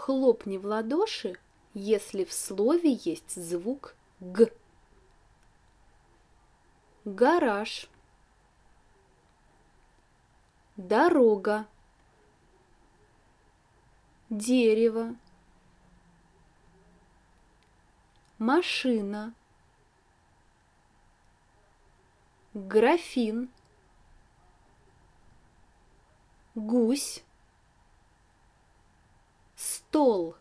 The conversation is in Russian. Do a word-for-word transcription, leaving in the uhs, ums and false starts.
Хлопни в ладоши, если в слове есть звук «г». Гараж, дорога, дерево, машина, графин, гусь, стол.